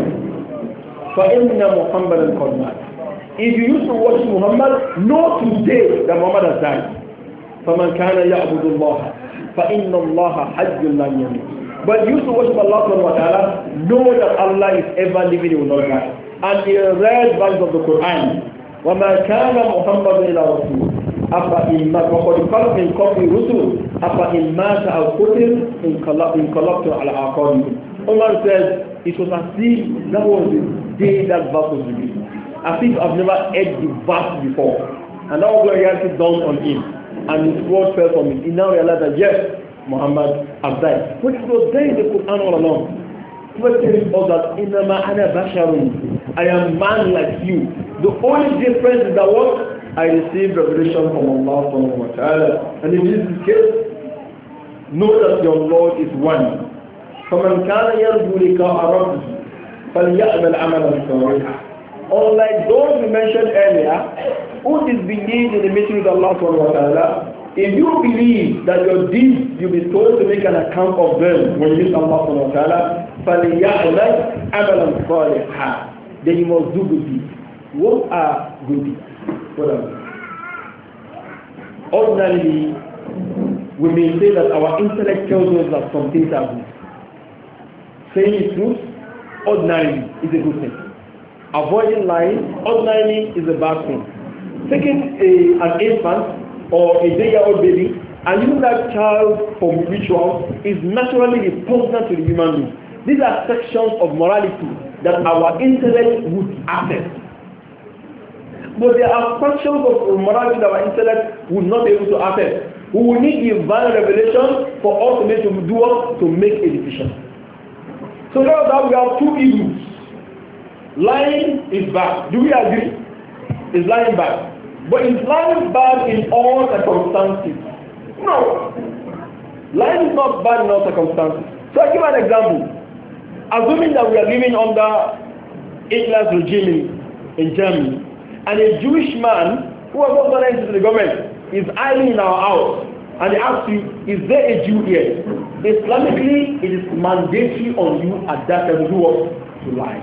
فَإِنَّ مُحَمَّدًا قَدْ مَاتَ. If you used to worship Muhammad, know today that Muhammad has died. فَمَنْ كَانَ يَعْبُدُ اللَّهَ فَإِنَّ اللَّهَ حَيٌّ لَا يَمُوتُ. But you used to worship Allah subhanahu wa ta'ala, know that Allah is ever living, he will not die. And he read verses of the Quran. وَمَا كَانَ مُحَمَّدٌ إِلَى رَسُولٍ أفإن مات وقد قال من قبل رسل أفإن مات أو قتل انقلبتم على أعقابكم. Umar said it was as if that was the day that verse was revealed. As if I've never heard the verse before. And that was when reality dawned on him. And his word fell from him. He now realized that yes, Muhammad has died. But it was there in the Quran all along. Prophet telling us that إِنَّمَا أَنَا بَشَرٌ, I am man like you. The only difference is that what? I received revelation from Allah subhanahu wa ta'ala. And in this case, know that your Lord is one. فَمَنْ كَانَ يَرْجُو لِقَاءَ رَبِّهِ فَلْيَعْمَلْ عَمَلًا صَالِحًا. Unlike those we mentioned earlier, who disbelieved in the meeting with Allah subhanahu wa ta'ala, if you believe that your deeds, you'll be told to make an account of them when you meet Allah subhanahu wa ta'ala, فَلْيَعْمَلْ عَمَلًا صَالِحًا. Then you must do good deeds. What are good deeds? Ordinarily, we may say that our intellect tells us that some things are good. Saying the truth, ordinarily, is a good thing. Avoiding lying, ordinarily, is a bad thing. Taking a, an infant or a day-old baby and using that child for rituals is naturally repugnant to the human being. These are sections of morality that our intellect would accept. But there are functions of morality that our intellect would not be able to access. We will need divine revelation for us to make to do us to make a decision. So now that we have two evils. Lying is bad. Do we agree? Is lying bad? But is lying bad in all circumstances? No. Lying is not bad in all circumstances. So I give an example. Assuming that we are living under Hitler's regime in, in Germany, and a Jewish man who has not done anything to the government is hiding in our house, and they ask you, is there a Jew here? Islamically, it is mandatory on you at that time to do what? To lie.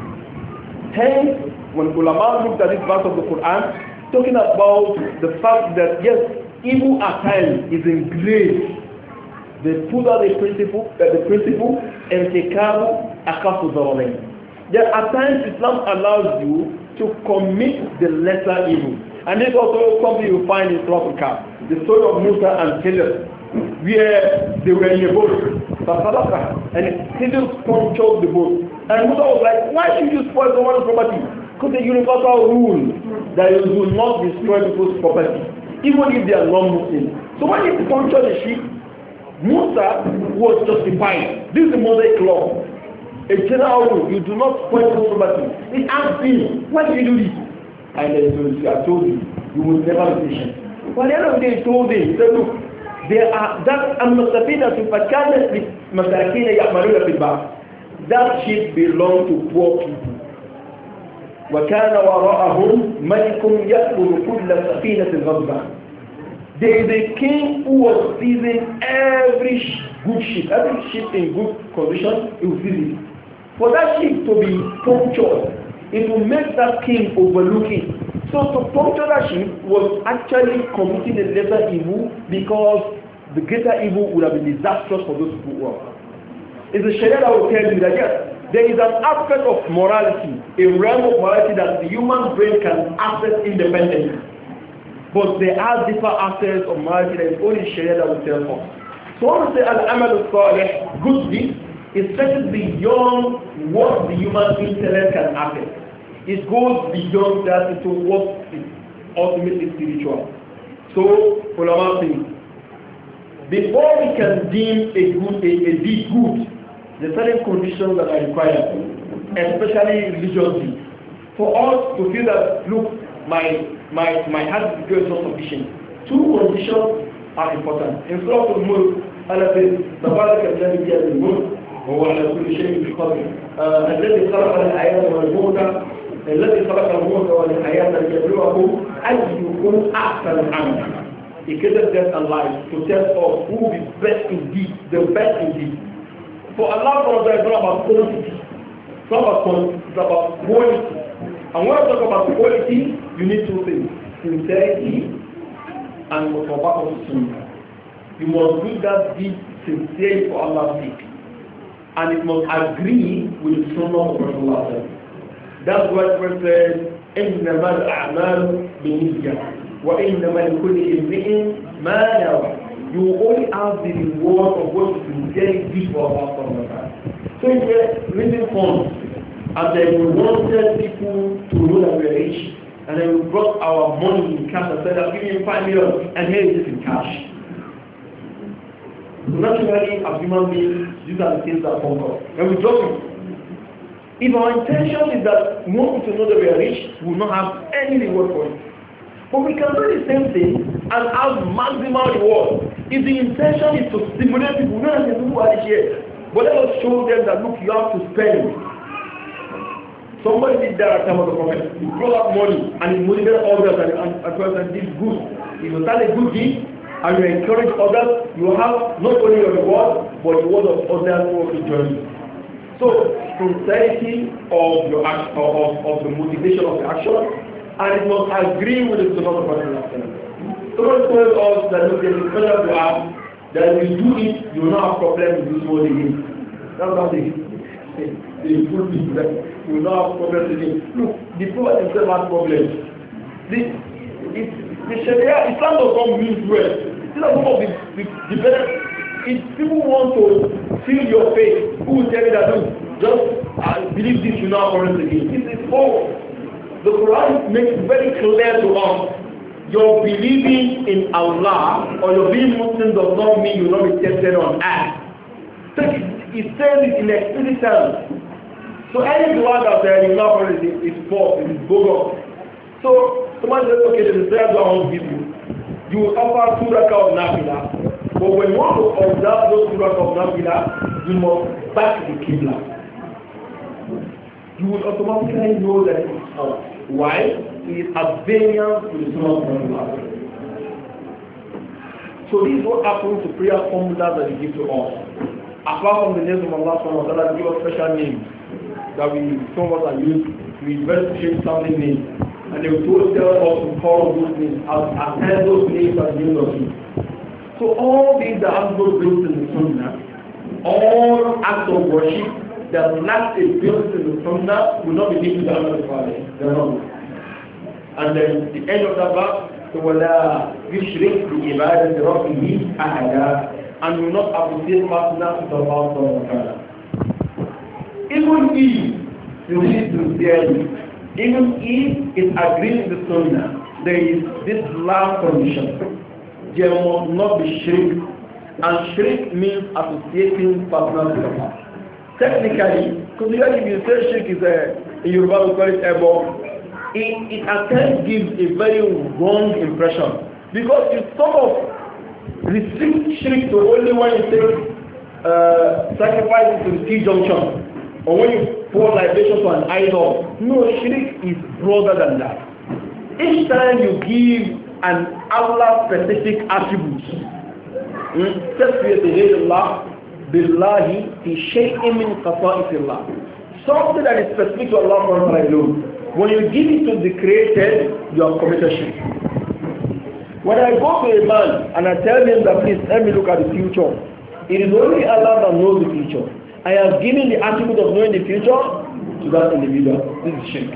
Hence, when ulama looked at this verse of the Quran, talking about the fact that yes, evil at times is engraved. They put out the principle, uh, the principle, and take care of the There are times Islam allows you to commit the lesser evil. And this also something you find in Surah Al-Kahf. The story of Musa and Khidr, where they were in a boat, and Khidr punctured the boat. And Musa was like, why should you spoil someone's property? Because the universal rule that you do not destroy people's property, even if they are non-Muslims. So when he punctured the ship, Musa was justified. This is the Mosaic law. A general rule, you do not spoil people's property. He asked him, why did you do this? And then he said, I told you, you will never be patient. But at the end of the day, he told him, he said, look, there are that Al-Mustafina to Fakanas with Masakina Yahmaruna Filba. That ship belonged to poor people. وَكَانَ وَرَاءَهُمْ مَلِكٌ يَأْخُذُ كُلَّ سَفِينَةٍ غَصْبًا. There is a king who was seizing every good ship, every ship in good condition, he was seizing. For that ship to be punctured, it will make that king overlooking. So to puncture that sheep was actually committing a lesser evil because the greater evil would have been disastrous for those people who are. It's a Sharia that will tell you that yes, there is an aspect of morality, a realm of morality that the human brain can access independently. But there are different aspects of morality that is only Sharia that will tell us. So when we say al-amal al-salih, good deed, it stretches beyond what the human intellect can access. It goes beyond that into what is ultimately spiritual. So, ulama think, before we can deem a good, a, a deed good, there are certain conditions that are required, especially religiously. For us to feel that, look, my my my heart is not sufficient. Two conditions are important. In Surah Al-Mulk, Allah says, تبارك الذي بيده الملك وهو على كل شيء قدير. الذي خلق الحياة والموت الذي خلق الموت والحياة ليبلوكم أيكم أحسن عملا. He created death and life to tell us who will be best indeed, the best indeed. For Allah, it's not about quantity, it's not about, it's about quality. And when I talk about quality, you need two things: sincerity and mutabaqah to sunnah. You must do that deed sincerely for Allah's sake, and it must agree with the sunnah of Rasulullah. That's what it says, إِنَّمَا الْأَعْمَالُ بِنِيَّةٍ وَإِنَّمَا لِكُلِّ امْرِئٍ مَا نَوَى. You will only have the reward of what you sincerely did for Allah. So if we're raising funds, and then we wanted people to know that we are rich, and then we brought our money in cash and said, I'll give you five million, and here it is in cash. Naturally, as human beings, these are the things that come up. And we drop it. If our intention is that we want people to know that we are rich, we will not have any reward for it. But we can do the same thing and have maximal reward. If the intention is to stimulate people, we don't have to do what here. But let us show them that, look, you have to spend. Somebody did that at the time of the Prophet. He brought up money and he motivated others and, and, and, and did good. If you start a good deed and you encourage others, you have not only your reward, but the reward of others who also join you. So, sincerity of your action, of, of the motivation of the action, and it must agree with the Sunnah of the Prophet. Someone told us that look, there is a special dua that if you do it, you will not have problems with this world again. That's how they they put it that you will not have problems again. Look, the Prophet himself has problems. The, it, the Sharia, Islam does not mean well. These are some of the, the, the better. If people want to feel your faith, who will tell you that, look, just uh, believe this, you will not have problems again. This is false. The Quran makes it very clear to us, your believing in Allah or your being Muslim does not mean you will not be tested on earth. So it says it in explicit terms. So any dua that uh, you know is, is false, it is bogus. So someone says, okay, there is a dua I want to give you. You will offer two rakah of nafila. But when you want to observe those two rakah of nafila, you must back the qibla. You will automatically know that it is out. Why? It is at variance with the Sunnah of Allah. So this is what happens to prayer formulas that they give to us. Apart from the names of Allah subhanahu wa ta'ala, give us special names that we some of us are used to invest in sounding names. And they will tell us to call those names as attend those names as names of Him. So all these that have those built in the Sunnah, all acts of worship that lack a built in the Sunnah will not be given to Allah Father. They are not. And then the end of that verse, so وَلَا يُشْرِكْ بِعِبَادَةِ رَبِّهِ أَحَدًا, and will not associate partners with Allah subhanahu wa ta'ala. Even if you need to sincerely, even if it agrees with the Sunnah, there is this last condition. There must not be shirk, and shirk means associating partners with Allah. Technically, because if you say shirk is a, in Yoruba we call it ebo, it, it at times gives a very wrong impression, because you sort of restrict shirk to only when you take uh, sacrifice to the T-junction, or when you pour libation to an idol. No, shirk is broader than that. Each time you give an Allah-specific attribute, تسوية غير الله بالله في شيء من خصائص الله. something that is specific to Allah alone. When you give it to the created, you have committed shirk. When I go to a man and I tell him that please let me look at the future, it is only Allah that knows the future. I have given the attribute of knowing the future to that individual. This is shirk.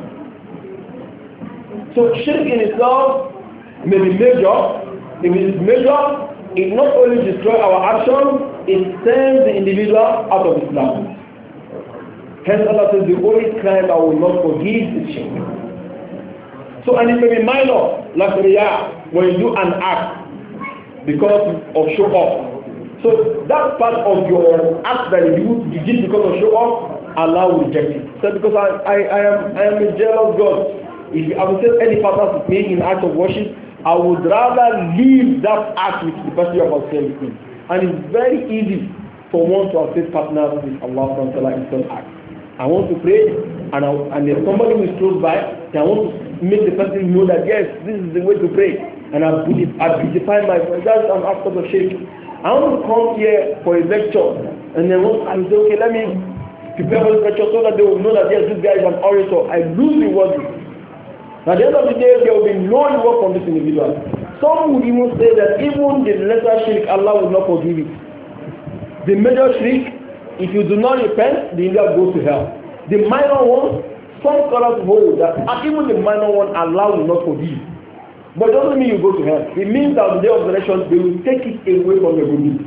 So shirk in itself may be major. If it is major, it not only destroys our action, it sends the individual out of Islam. Hence Allah says the only crime I will not forgive is shirk. So and it may be minor, like riyah, when you do an act because of show off. So that part of your act that you do, you did because of show off, Allah will reject it. So because I, I, I am I am a jealous God. If I would say any partner with me in act of worship, I would rather leave that act with the person you have said with me. And it's very easy for one to assist partners with Allah subhanahu wa ta'ala in some act. I want to pray, and, I, and if somebody who is close by, then I want to make the person know that yes, this is the way to pray. And I beautify my voice. That's an act of shirk. I want to come here for a lecture, and then I will say, okay, let me prepare for this lecture so that they will know that yes, this guy is an orator. I lose the word. At the end of the day, there will be no reward from this individual. Some would even say that even the lesser shirk, Allah will not forgive it. The major shirk, if you do not repent, the individual goes to hell. The minor one, some scholars hold that even the minor one, Allah will not forgive. But it doesn't mean you go to hell. It means that on the day of the resurrection, they will take it away from your good deeds.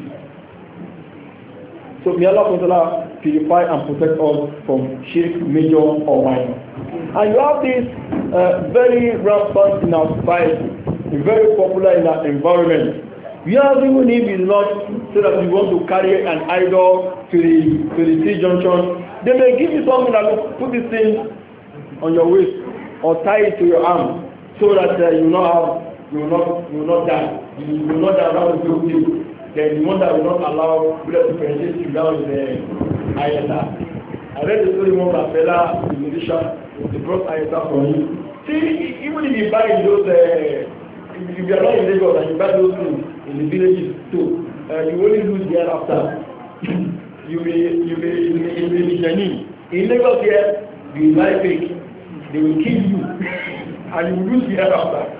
So may Allah purify and protect us from shirk, major or minor. And you have this uh, very rampant in our society, very popular in our environment. You have even if it's not so that you want to carry an idol to the to the T junction, they may give you something that will put this thing on your waist or tie it to your arm so that uh, you will not have, you will not you will not die. You will not die around the you. Then the one that will not allow blood to penetrate you down is the ayata. I read the story of a fella, the musician, they brought ayata for him. See, even if you buy those, uh, if you are not in Lagos and you buy those things in the villages too, uh, you only lose the after. you may, you may, you may, you may be genuine. In Lagos here, you buy fake, they will kill you, and you will lose the after.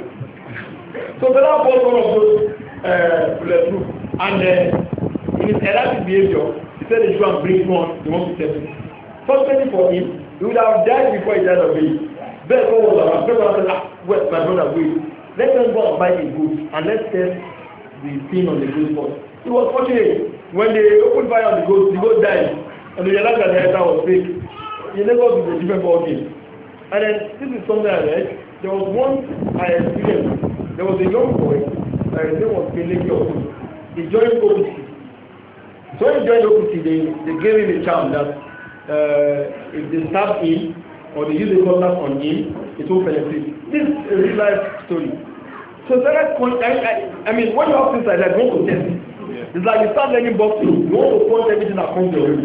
So Bella bought one of those uh, bulletproof, and uh, in his erratic behavior, he said they should go and bring one, they want to test it. Fortunately for him, he would have died before he died of it. Best one was around. Best one said, ah, well, my brother, wait. Let us go and buy the goods and let's test the thing on the goods first. It was fortunate. When they opened fire on the goods, the goat died. And they realized that the header was fake. He never did a different ball game. And then, this is something I read. There was one I experienced. There was a young boy, uh, his name was Peleki Oku. He joined O P C. So when he joined O P C, they, they gave him a charm that uh, if they stab him, or they use a cutlass on him, it will penetrate. This is a real life story. So that point, I, I, I mean, when you have things like that, you want to test it. Yeah. It's like you start learning boxing, you want to point everything that comes your way.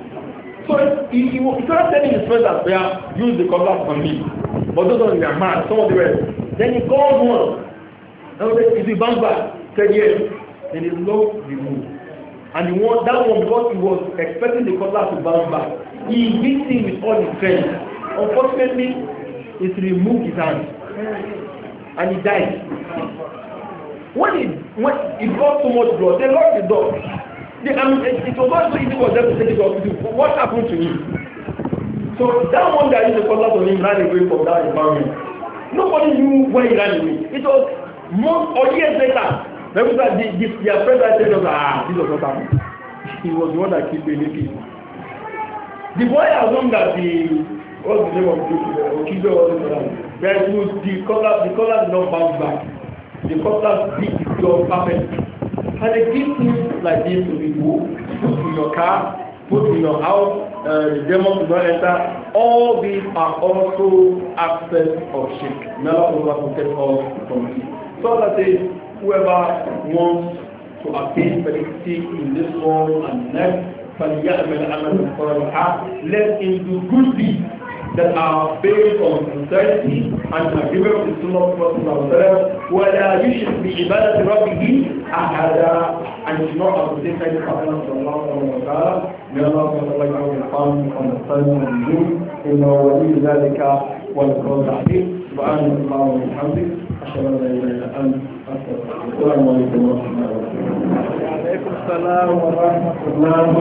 So he, he, he started telling his friends that they are use the cutlass on me. But those ones are mad, some of the rest. Then he called one. And he said, is it bounce back? He said yes. Then he looked the move. And he won that one because he was expecting the cutlass to bounce back. He hit him with all his strength. Unfortunately, it removed his hand and he died. When he when he got so much blood, they locked the door. They, I mean, it, it was not so easy for them to take it to hospital. What happened to him? So that one that used the cutlass on him ran away from that environment. Nobody knew where he ran away. It was months or years later. Remember that the, the, their friend that said, ah, this was not happening. He was the one that killed the lady. The boy assumed that the what's the name of the Okido or the But the color the color did not bounce back. The color beat the door perfect. And they give things like this to people, put in your car, put in your house, uh, the demons do not enter. All these are also aspects of shirk. May Allah protect us from it. So that is whoever wants to attain felicity in this world and next, فَلْيَعْمَلْ عَمَلًا صَالِحًا, let him do good deeds. that are based on sincerity and agreement with the Sunnah of Prophet وَلَا يُشْرِكْ بِعِبَادَةِ رَبِّهِ أَحَدًا, and is not associate any partner to Allah subhanahu wa ta'ala. May Allah subhanahu wa ta'ala will find understanding of the deen. إِنَّهُ وَلِيُّ ذَلِكَ وَالْقَادِرُ عَلَيْهِ. سبحانك اللهم وبحمدك أشهد أن لا إله إلا أنت أستغفرك. السلام عليكم ورحمة الله وبركاته. وعليكم السلام ورحمة الله.